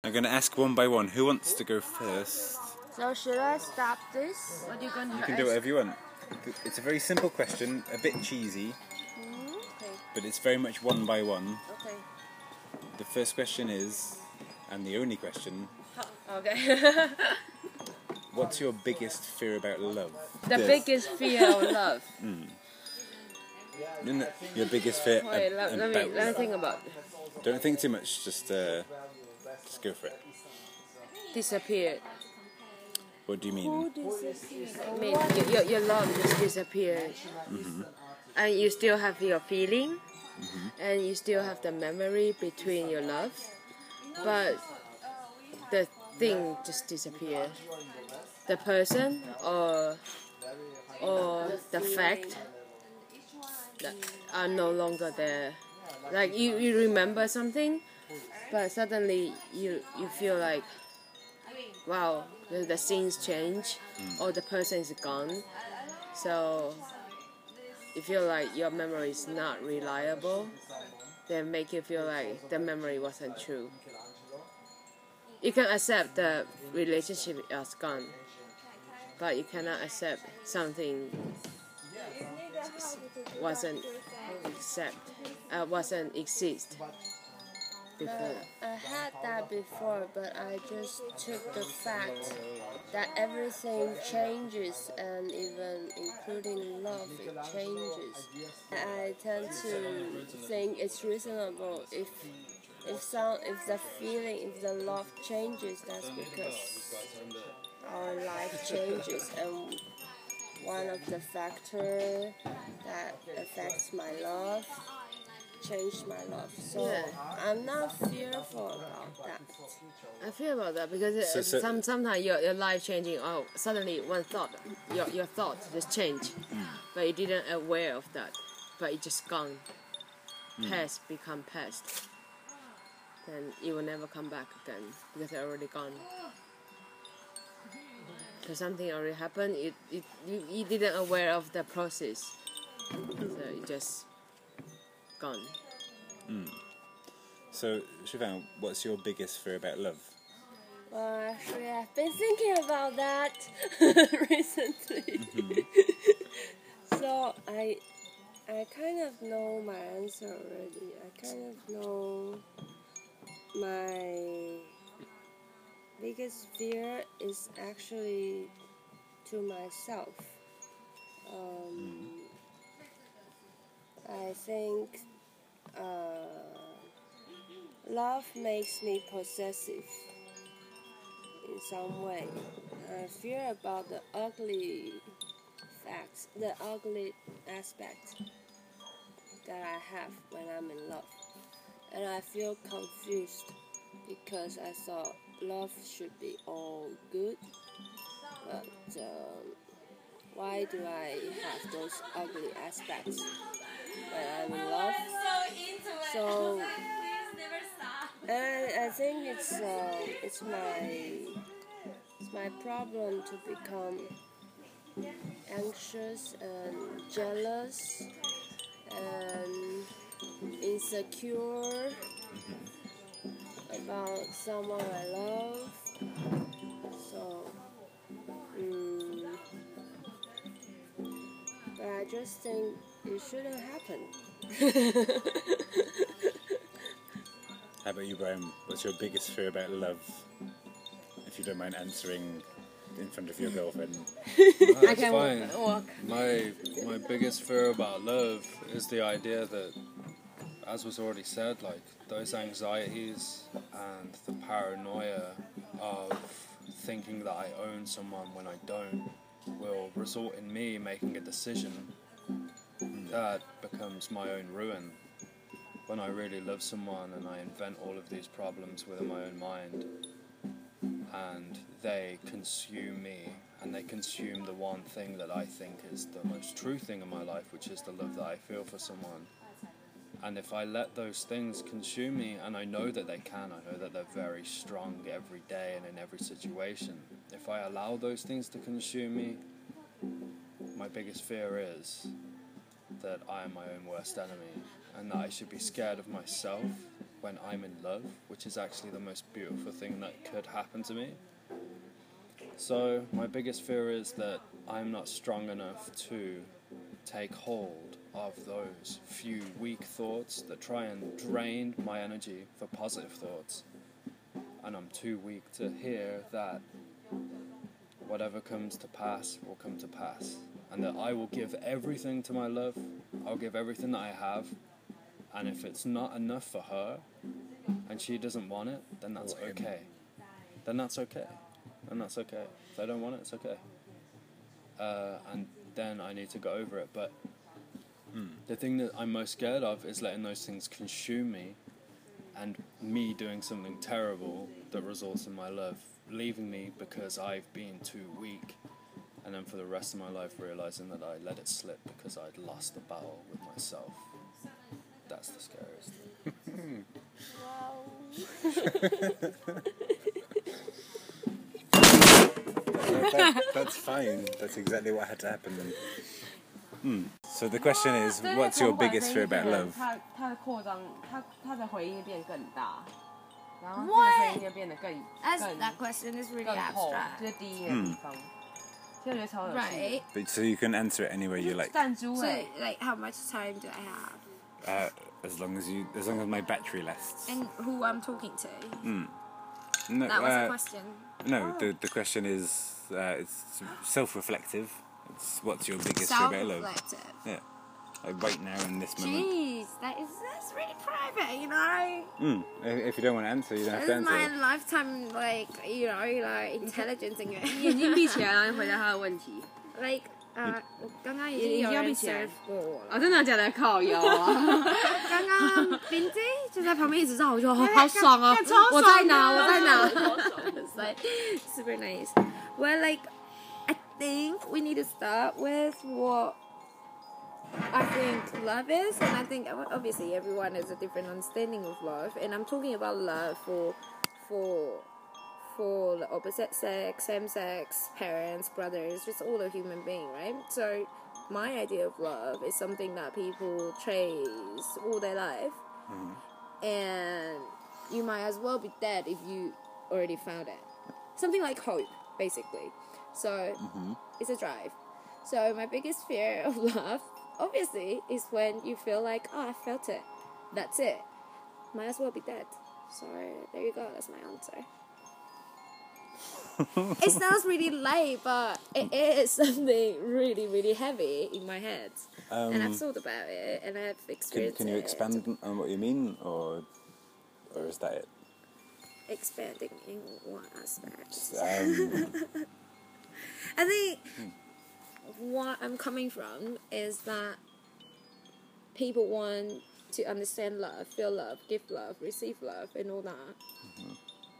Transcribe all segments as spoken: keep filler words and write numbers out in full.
I'm going to ask one by one. Who wants to go first? So should I stop this? What are you going to You can ask? do whatever you want. It's a very simple question, a bit cheesy, Mm-hmm. Okay. but it's very much one by one. Okay. The first question is, and the only question, Okay. what's your biggest fear about love? The Yes. biggest fear of love. Mm. No, no, your biggest fear Wait, ab- let, let about me let me love. think about it. Don't think too much, just, uh, just go for it. Disappeared. What do you mean? I mean, your, your, your love just disappeared. Mm-hmm. And you still have your feeling. Mm-hmm. And you still have the memory between your love. But the thing just disappeared. The person or or the fact that are no longer there. Like you, you remember something, but suddenly you you feel like, wow, the, the scenes change, Mm. or the person is gone. So you feel like your memory is not reliable. They make you feel like the memory wasn't true. You can accept the relationship is gone, but you cannot accept something wasn't accept uh, wasn't exist before. I had that before, but I just took the fact that everything changes, and even including love, it changes. I tend to think it's reasonable if if some if the feeling, if the love changes, that's because our life changes, and one of the factors that affects my love changed my love. So Yeah. I'm not fearful about that. I feel about that because it, So- so- some sometimes your, your life changing. Oh, suddenly one thought, your your thoughts just change, but you didn't aware of that. But it just gone. Past become past. Then it will never come back again because it's already gone. So something already happened. It, it you, you didn't aware of the process, so it just gone. So, Siobhan, what's your biggest fear about love? Well, actually, I've been thinking about that recently. So I, I kind of know my answer already. I kind of know my biggest fear is actually to myself. Um, I think uh, love makes me possessive in some way. I fear about the ugly facts, the ugly aspect that I have when I'm in love. And I feel confused because I thought love should be all good, but um, why do I have those ugly aspects when I'm in love? So, and I think it's uh, it's my it's my problem to become anxious and jealous and insecure about someone I love. So, mm, but I just think it shouldn't happen. How about you, Brian? What's your biggest fear about love? If you don't mind answering in front of your girlfriend. No, I it's can fine. walk. walk. My my biggest fear about love is the idea that, as was already said, like those anxieties and the paranoia of thinking that I own someone when I don't will result in me making a decision that becomes my own ruin. When I really love someone and I invent all of these problems within my own mind, and they consume me, and they consume the one thing that I think is the most true thing in my life, which is the love that I feel for someone. And if I let those things consume me, and I know that they can, I know that they're very strong every day and in every situation, if I allow those things to consume me, my biggest fear is that I am my own worst enemy, and that I should be scared of myself when I'm in love, which is actually the most beautiful thing that could happen to me. So my biggest fear is that I'm not strong enough to take hold of those few weak thoughts that try and drain my energy for positive thoughts. And I'm too weak to hear that whatever comes to pass will come to pass. And that I will give everything to my love, I'll give everything that I have, and if it's not enough for her, and she doesn't want it, then that's okay. Then that's okay. And that's okay. If I don't want it, it's okay. Uh, and then I need to go over it. But mm. the thing that I'm most scared of is letting those things consume me, and me doing something terrible that results in my love leaving me because I've been too weak. And then for the rest of my life realising that I let it slip because I'd lost the battle with myself. That's the scariest thing. that, that's fine. That's exactly what had to happen then. Hmm. So the question is, what's your biggest fear about love? 它它的扩张，它它的回音变更大，然后这个声音就变得更 As 更 that question is really 更厚， abstract. 就是低音的地方。其实我觉得超有趣的。 Right. But, so you can answer it any way you like. 弹珠 So, 哎， like, how much time do I have? Uh, as long as you, as long as my battery lasts. And who I'm talking to? Mm. No, That was uh, a question. no. The the question is, uh, it's self-reflective. It's what's your biggest fear about love? Self-reflective. Yeah. Like right now in this moment. Jeez, that is that's really private, you know. Mm. If, if you don't want to answer, you don't have This to is answer. my lifetime, like you know, like intelligence in 眼睛闭起来，然后回答他的问题。 Like, 呃，我刚刚已经眼睛有人要闭起来 serve 过我了。 啊，真的假的？靠腰啊！ 刚刚冰晶就在旁边一直照，我就好爽哦！我在哪？我在哪 ？It's like super nice. Well, like, I think we need to start with what I think love is, and I think obviously everyone has a different understanding of love, and I'm talking about love for for for the opposite sex, same sex, parents, brothers, just all the human being, right? So my idea of love is something that people chase all their life, Mm-hmm. and you might as well be dead if you already found it. Something like hope, basically. So Mm-hmm. it's a drive. So my biggest fear of love, obviously, is when you feel like, oh, I felt it. That's it. Might as well be dead. So there you go. That's my answer. It sounds really late, but it is something really, really heavy in my head. Um, and I've thought about it, and I've Can, experienced can you it. expand on what you mean, or or is that it? Expanding in what aspect? Um, I think what I'm coming from is that people want to understand love, feel love, give love, receive love, and all that. Mm-hmm.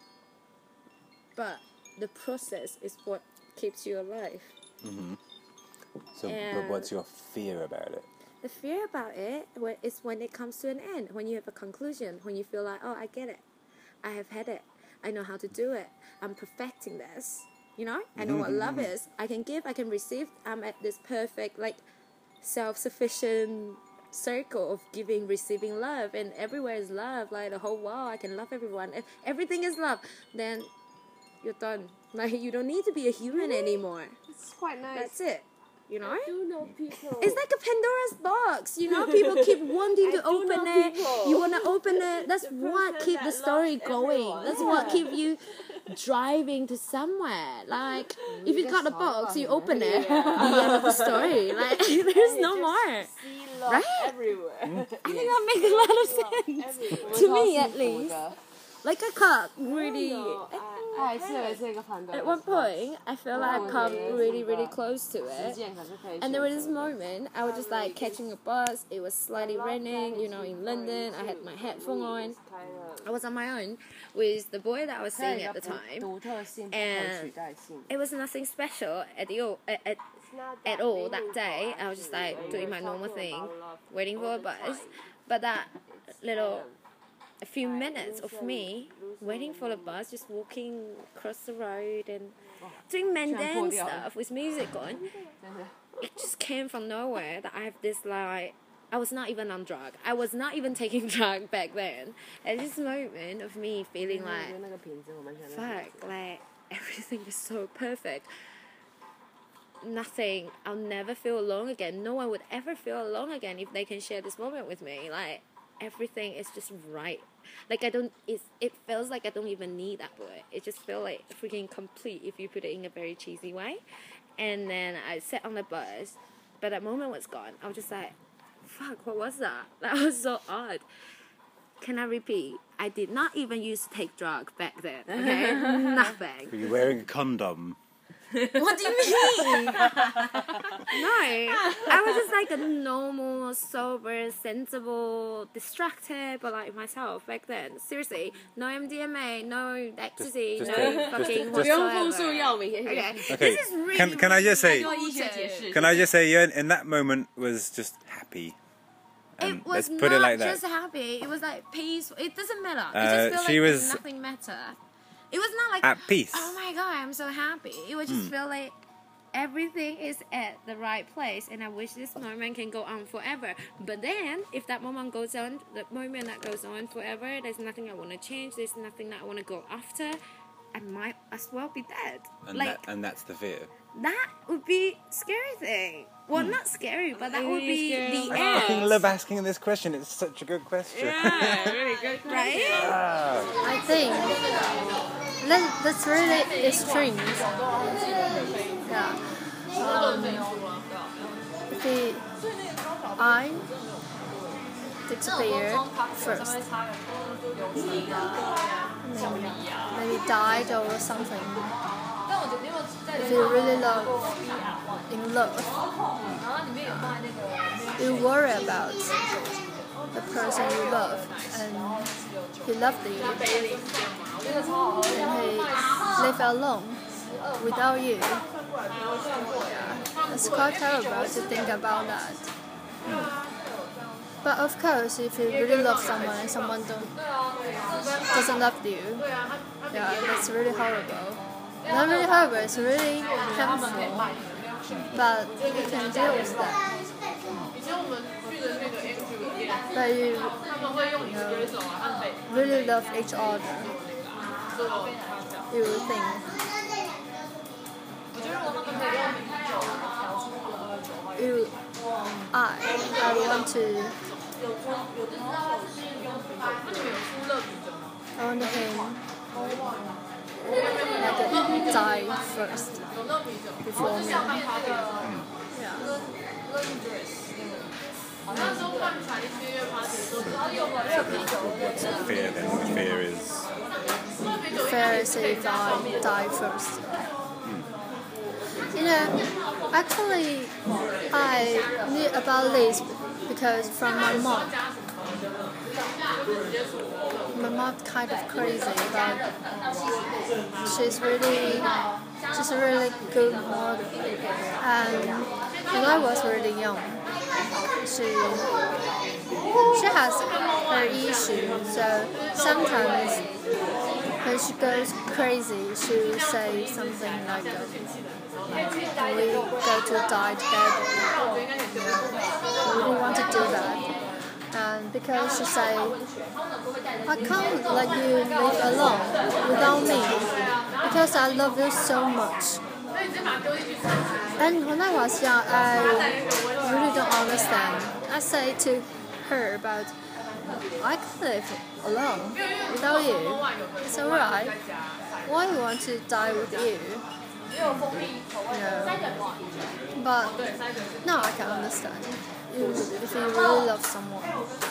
But the process is what keeps you alive. mm-hmm. So, but And- what's your fear about it? The fear about it wh- is when it comes to an end, when you have a conclusion, when you feel like, oh, I get it. I have had it. I know how to do it. I'm perfecting this. You know? I know what love is. I can give, I can receive. I'm at this perfect, like, self-sufficient circle of giving, receiving love. And everywhere is love. Like, the whole world, I can love everyone. If everything is love, then you're done. Like, you don't need to be a human anymore. It's quite nice. That's it. You know? I do know people. It's like a Pandora's box, you know. People keep wanting to I do open know it. people. You want to open it. That's The what person keep the that story loves going. everyone. That's Yeah. what keep you driving to somewhere. Like if you got a box, you open it. The end of the story. Like there's And no you more. just See love Right? everywhere. I think that makes a lot of sense everywhere. to me, at least. Like I can't really. No, I, 它还是也是一个反 At one point, I felt like I come really, really close to 实 it. 践可是可以。 And there was this moment, I was just like catching a bus. It was slightly raining, you know, in London. I had my headphone on. I was on my own with the boy that I was seeing at the time. 独特性不可取代性。 It was nothing special at the all, at, at, at all that day. I was just like doing my normal thing, waiting for a bus. But that little, a few minutes of me waiting for the bus, just walking across the road and doing mundane stuff with music on. It just came from nowhere that I have this like I was not even on drug. I was not even taking drug back then. At this moment of me feeling like, fuck, like everything is so perfect. Nothing. I'll never feel alone again. No one would ever feel alone again if they can share this moment with me. Like everything is just right. Like I don't. It's, it feels like I don't even need that word. It just feels like freaking complete if you put it in a very cheesy way. And then I sat on the bus, but that moment was gone. I was just like, fuck, what was that? That was so odd. Can I repeat? I did not even used to take drugs back then, okay? Nothing. Were you wearing a condom? What do you mean? No. I was just like a normal, sober, sensible, distracted, but like myself back then. Seriously. No M D M A, no ecstasy, Just- no just a- fucking just- whatsoever. Okay. Okay. This is really, Can can I just say? really Can I just say you in that moment was just happy. And It was let's put not it like that. just happy. It was like peaceful. It doesn't matter. It Uh, just felt she like was- nothing matter. It was not like At peace. oh my god, I'm so happy. It would just Hmm. feel like everything is at the right place, and I wish this moment can go on forever. But then, if that moment goes on, the moment that goes on forever, there's nothing I want to change. There's nothing that I want to go after. I might as well be dead. And like that and that's the fear. that would be scary thing. Well, not scary, but that would be the I fucking end, love asking this question. It's such a good question. right? Ah. I think that, that's really extreme. Yeah. Um, the I disappeared first. Maybe, maybe died or something. If you really love, in love, you worry about the person you love, and he loved you, and he lived alone without you. Yeah, it's quite terrible to think about that. But of course, if you really love someone and someone don't, doesn't love you, yeah, that's really horrible. Not really horrible, it's really painful. But you can deal with that. But you, you know, really love each other. You think. You, I, I want to. I want him like die first before me. Yeah. What's the fear then? The fear is Fair is if I die first. You know, actually, I knew about this because from my mom. My mom's kind of crazy, but she's really, she's a really good mother. And when I was really young, she, she has her issues. So sometimes when she goes crazy, she will say something like, "We go to die together." I really want to do that. And because she say, I can't let you live alone without me because I love you so much. And when I was young, I really don't understand. I say to her about, I can't live alone without you. It's alright. Why you want to die with you? You know. But now I can understand. If you really love someone,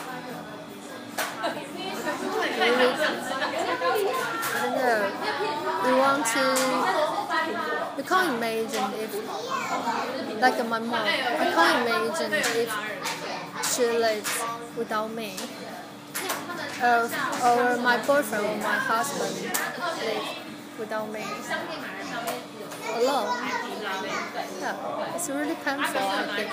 really, I don't know, you want to, you can't imagine if, like my mom, I can't imagine if she lives without me, or, or my boyfriend or my husband live without me, alone. Yeah, it's really painful, I think.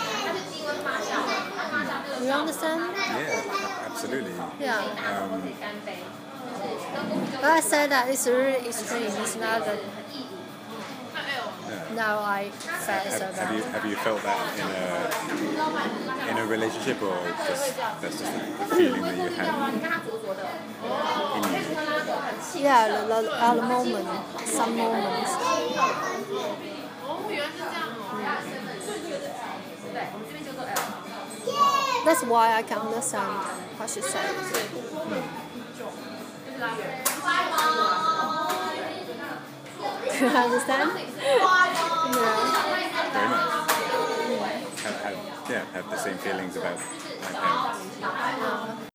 You understand? yeah, absolutely. Yeah. Um, But I said that it's really extreme. It's not that. now I felt so Have, have you bad. have you felt that in a in a relationship, or just that's just a feeling that you had in you? Yeah, the, the, at the moment, some moments. That's why I can understand what she said. You understand? Yeah. Very much. Have, have, yeah, have the same feelings about my parents.